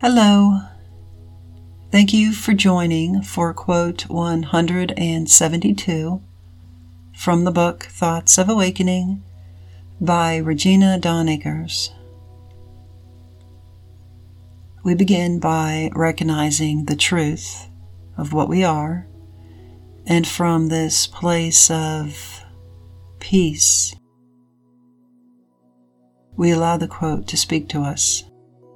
Hello. Thank you for joining for quote 172 from the book Thoughts of Awakening by Regina Dawn Akers. We begin by recognizing the truth of what we are, and from this place of peace, we allow the quote to speak to us.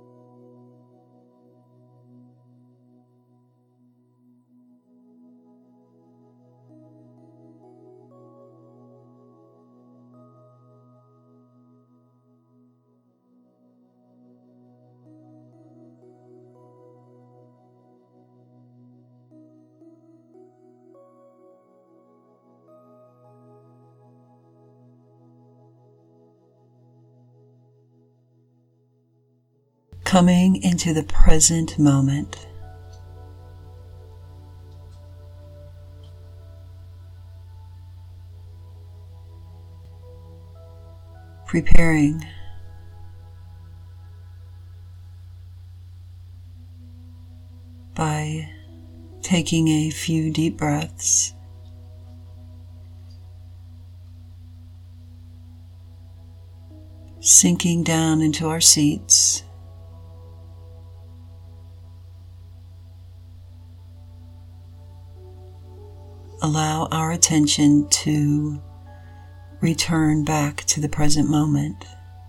Coming into the present moment. Preparing by taking a few deep breaths. Sinking down into our seats. Allow our attention to return back to the present moment.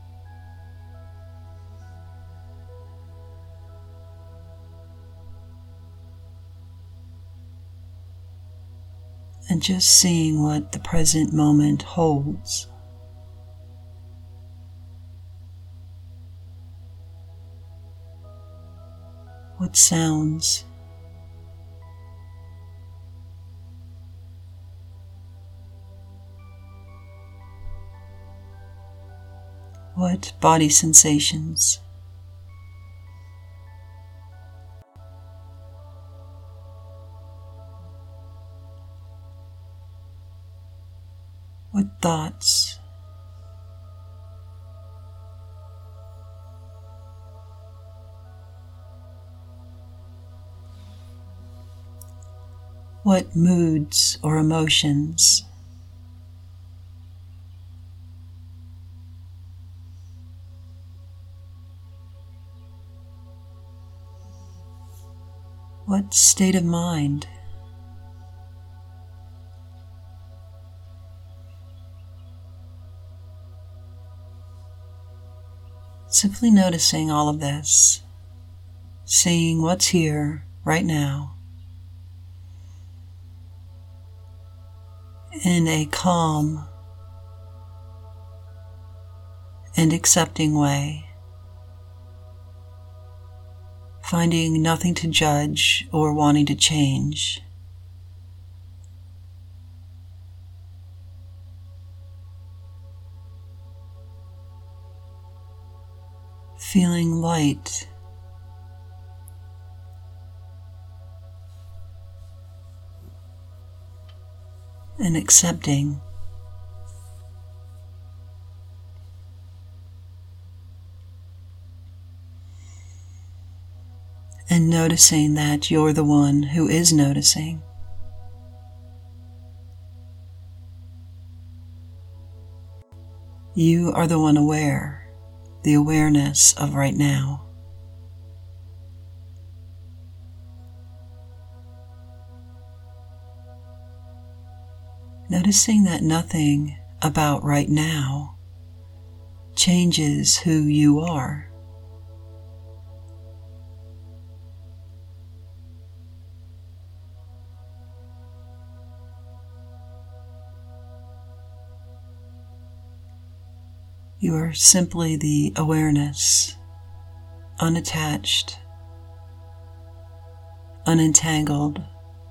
And just seeing what the present moment holds. What sounds? What body sensations? What thoughts? What moods or emotions? What state of mind? Simply noticing all of this, seeing what's here right now in a calm and accepting way. Finding nothing to judge or wanting to change. Feeling light. And accepting. And noticing that you're the one who is noticing. You are the one aware, the awareness of right now. Noticing that nothing about right now changes who you are. You are simply the awareness, unattached, unentangled,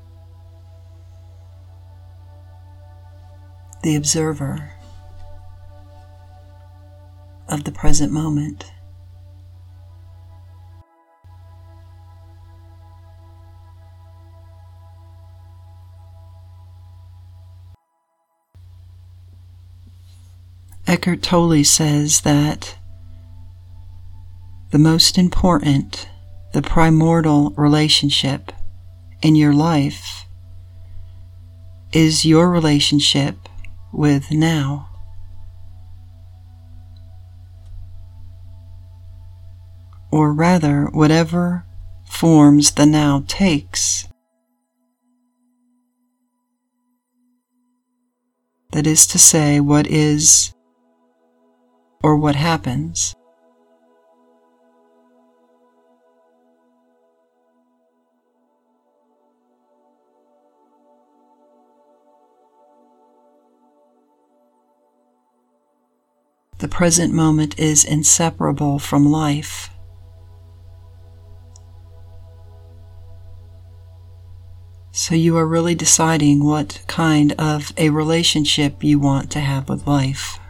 the observer of the present moment. Eckhart Tolle says that the most important the primordial relationship in your life is your relationship with now. Or rather, whatever forms the now takes. That is to say, what is or what happens. The present moment is inseparable from life. So you are really deciding what kind of a relationship you want to have with life.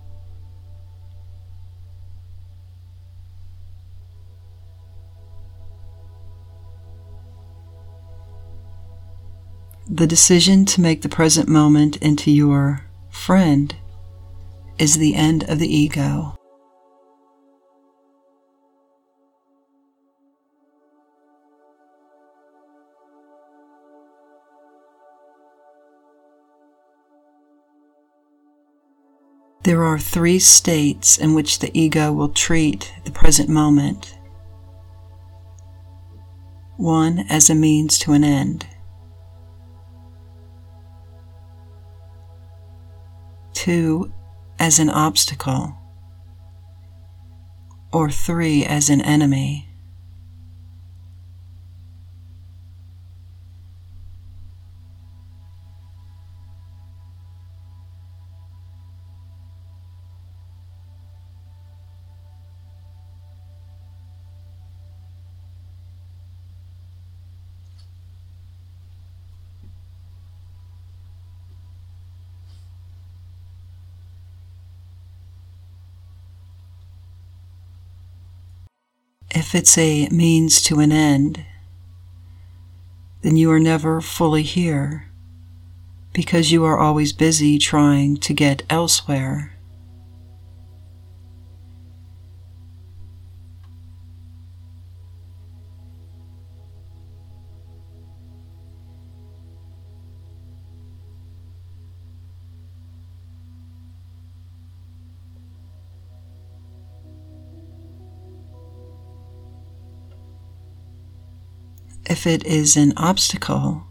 The decision to make the present moment into your friend is the end of the ego. There are 3 states in which the ego will treat the present moment. 1 as a means to an end. 2 as an obstacle. Or 3 as an enemy. If it's a means to an end, then you are never fully here, because you are always busy trying to get elsewhere. If it is an obstacle,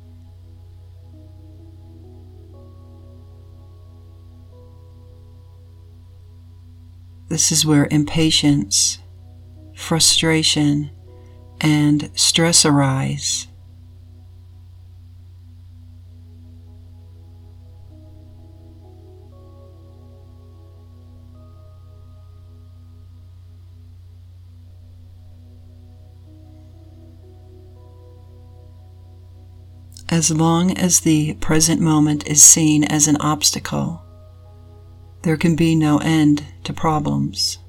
this is where impatience, frustration, and stress arise. As long as the present moment is seen as an obstacle, there can be no end to problems.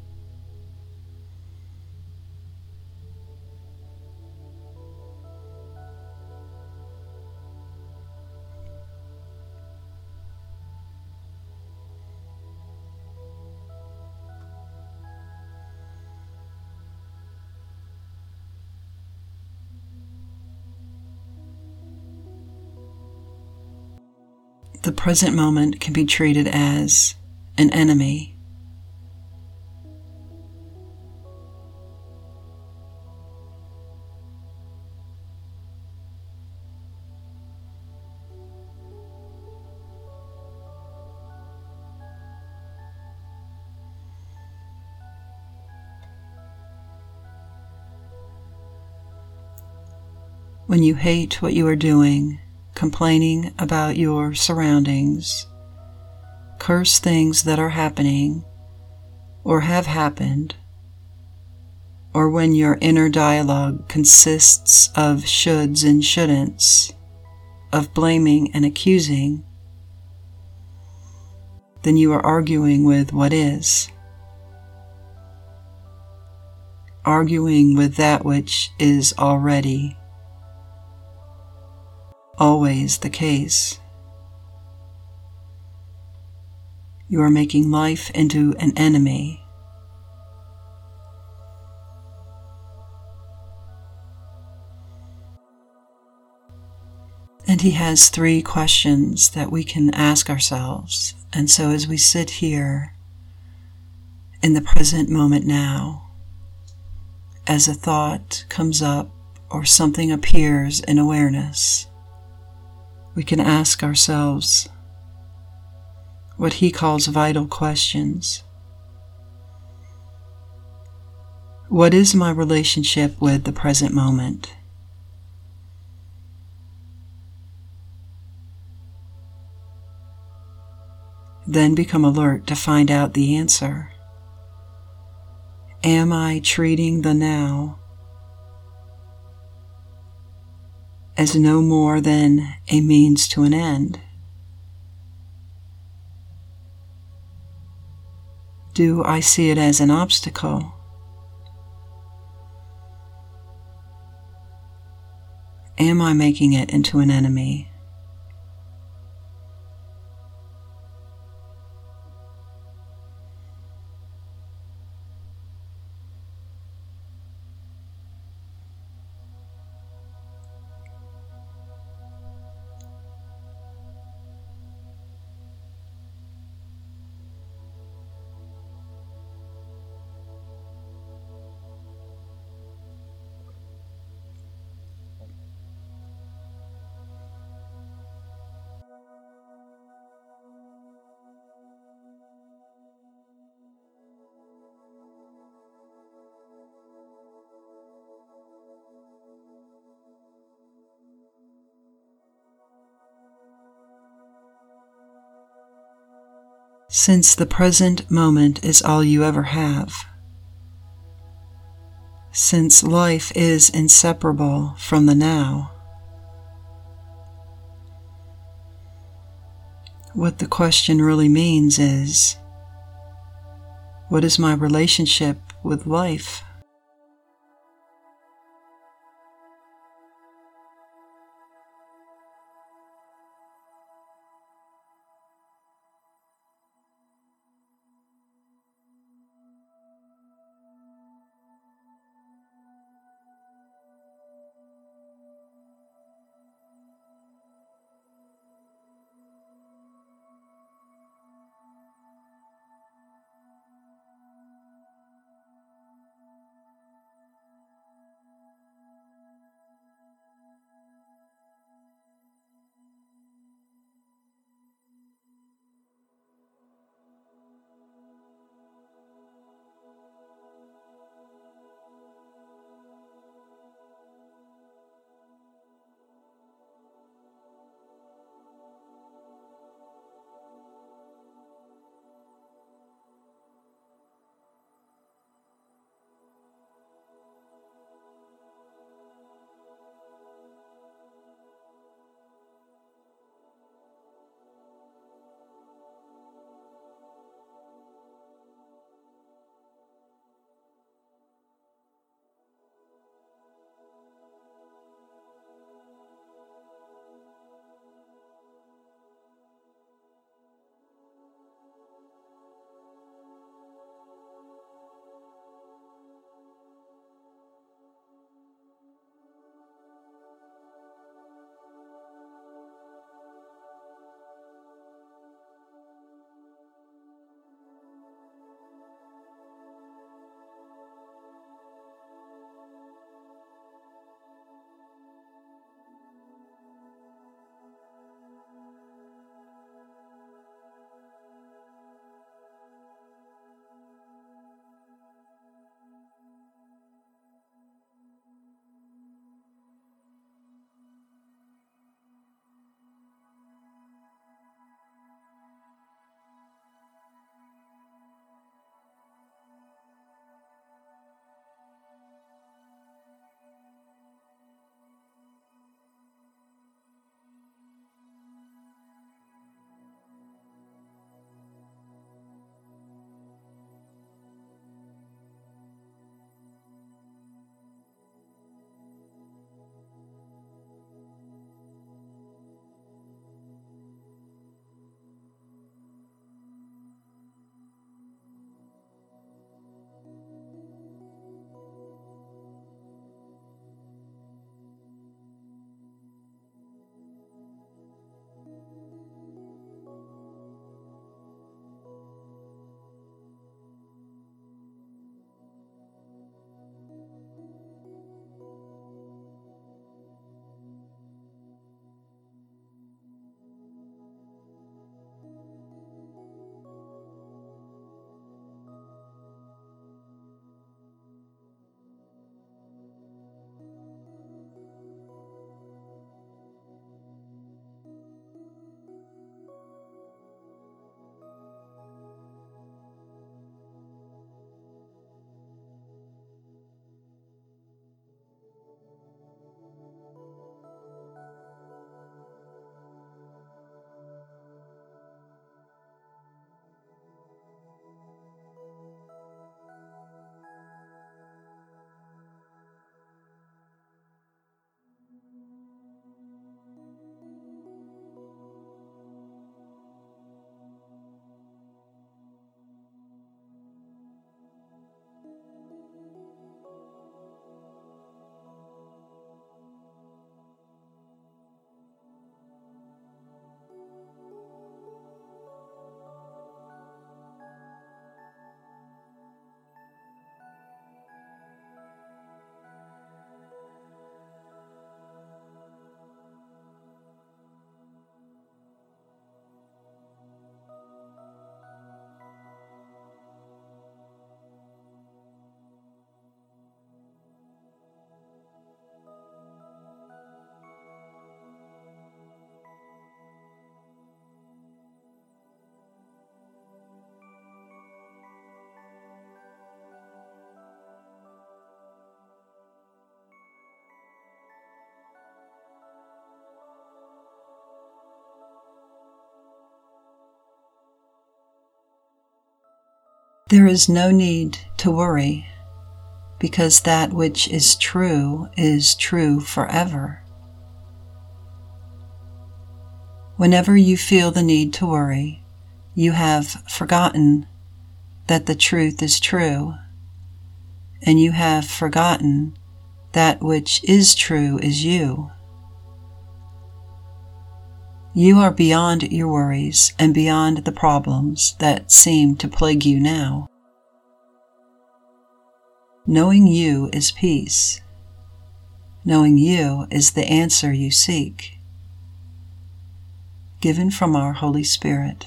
The present moment can be treated as an enemy. When you hate what you are doing, complaining about your surroundings, curse things that are happening or have happened, or when your inner dialogue consists of shoulds and shouldn'ts, of blaming and accusing, then you are arguing with what is. Arguing with that which is already always the case. You are making life into an enemy. And he has 3 questions that we can ask ourselves. And so as we sit here in the present moment now, as a thought comes up or something appears in awareness, we can ask ourselves what he calls vital questions. What is my relationship with the present moment? Then become alert to find out the answer. Am I treating the now as no more than a means to an end? Do I see it as an obstacle? Am I making it into an enemy? Since the present moment is all you ever have, since life is inseparable from the now, what the question really means is, what is my relationship with life? There is no need to worry, because that which is true forever. Whenever you feel the need to worry, you have forgotten that the truth is true, and you have forgotten that which is true is you. You are beyond your worries and beyond the problems that seem to plague you now. Knowing you is peace. Knowing you is the answer you seek, given from our Holy Spirit.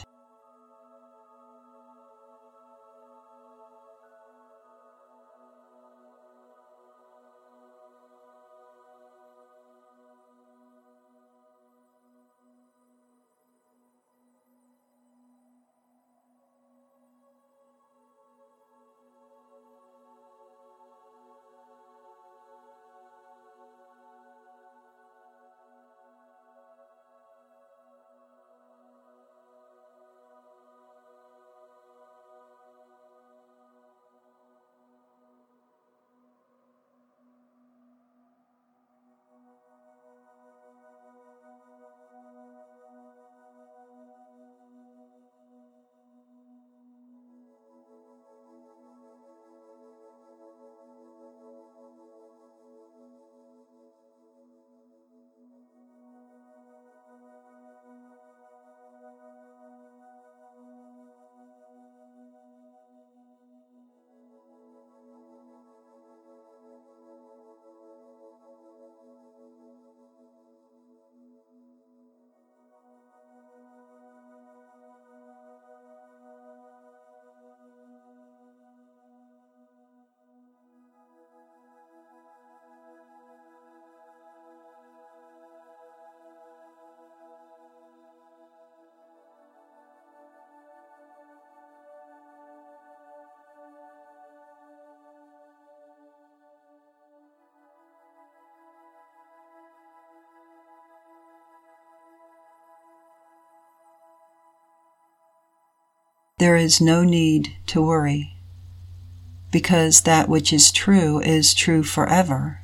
There is no need to worry, because that which is true forever.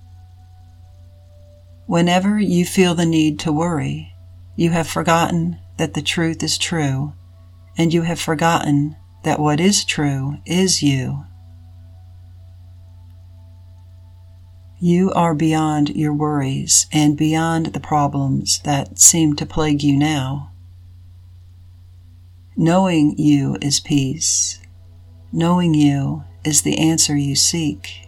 Whenever you feel the need to worry, you have forgotten that the truth is true, and you have forgotten that what is true is you. You are beyond your worries and beyond the problems that seem to plague you now. Knowing you is peace. Knowing you is the answer you seek.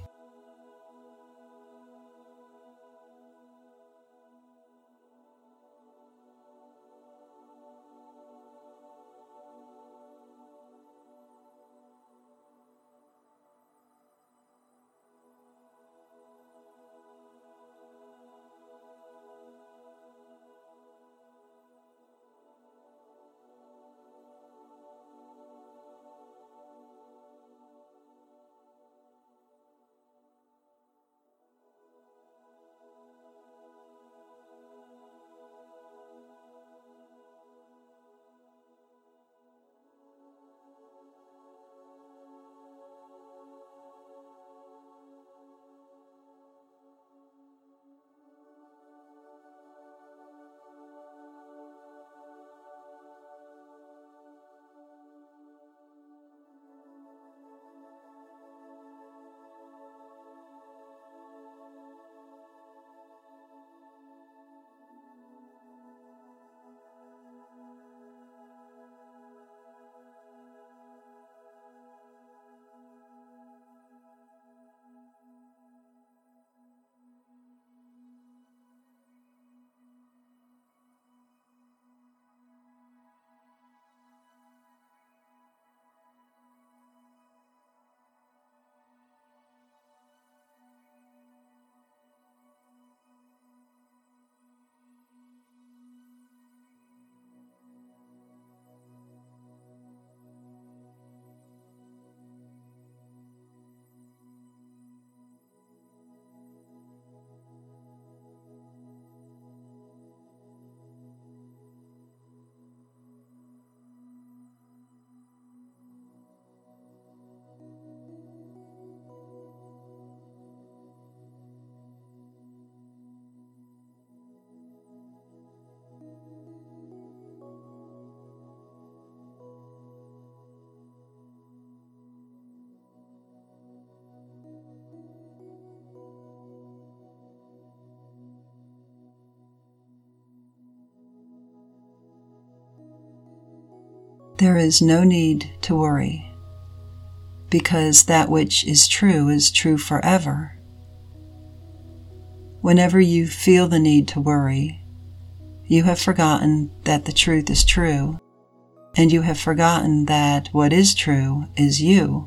There is no need to worry, because that which is true forever. Whenever you feel the need to worry, you have forgotten that the truth is true, and you have forgotten that what is true is you.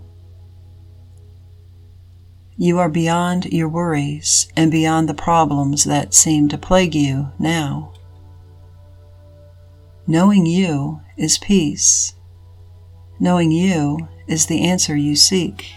You are beyond your worries and beyond the problems that seem to plague you now. Knowing you is peace. Knowing you is the answer you seek.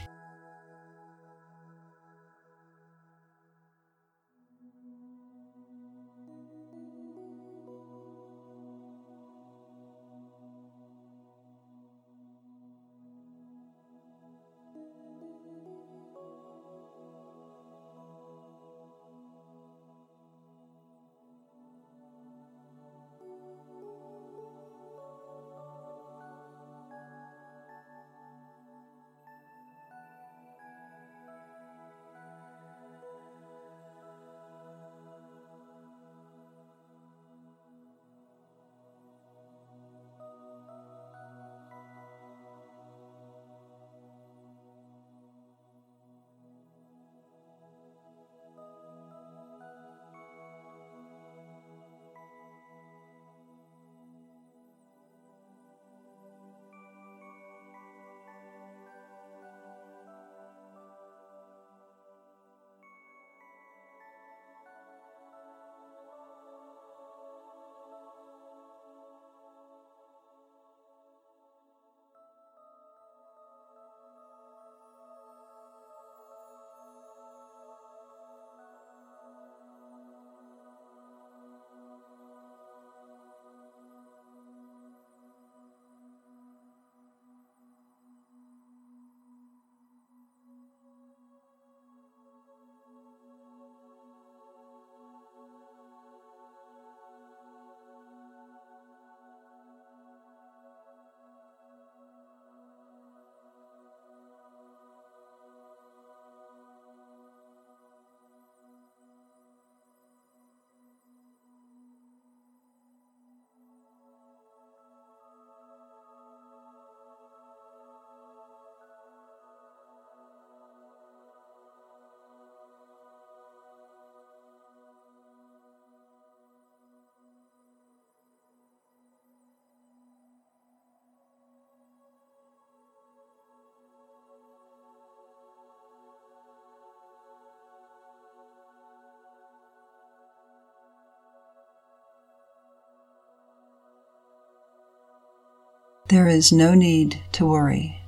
There is no need to worry,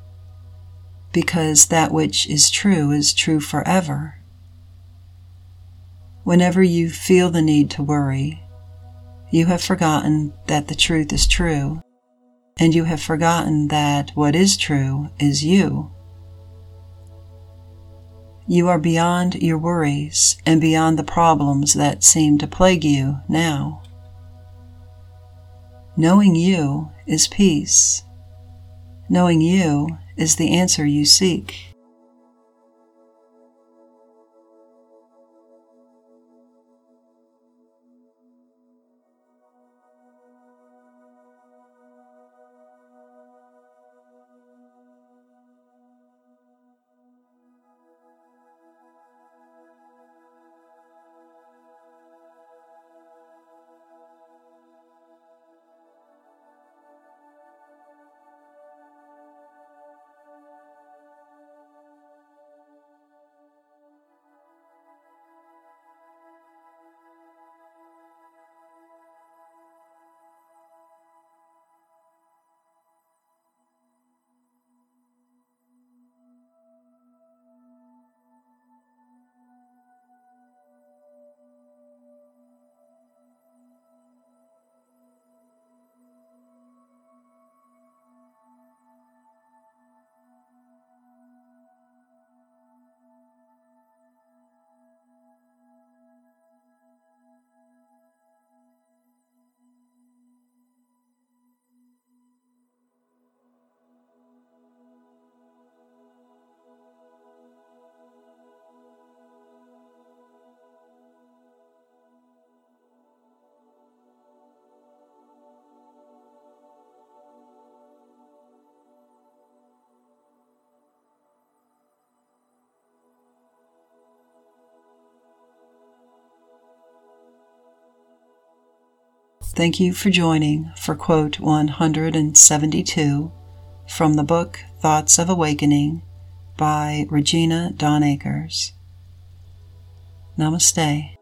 because that which is true forever. Whenever you feel the need to worry, you have forgotten that the truth is true, and you have forgotten that what is true is you. You are beyond your worries and beyond the problems that seem to plague you now. Knowing you is peace. Knowing you is the answer you seek. Thank you for joining for quote 172 from the book Thoughts of Awakening by Regina Dawn Akers. Namaste.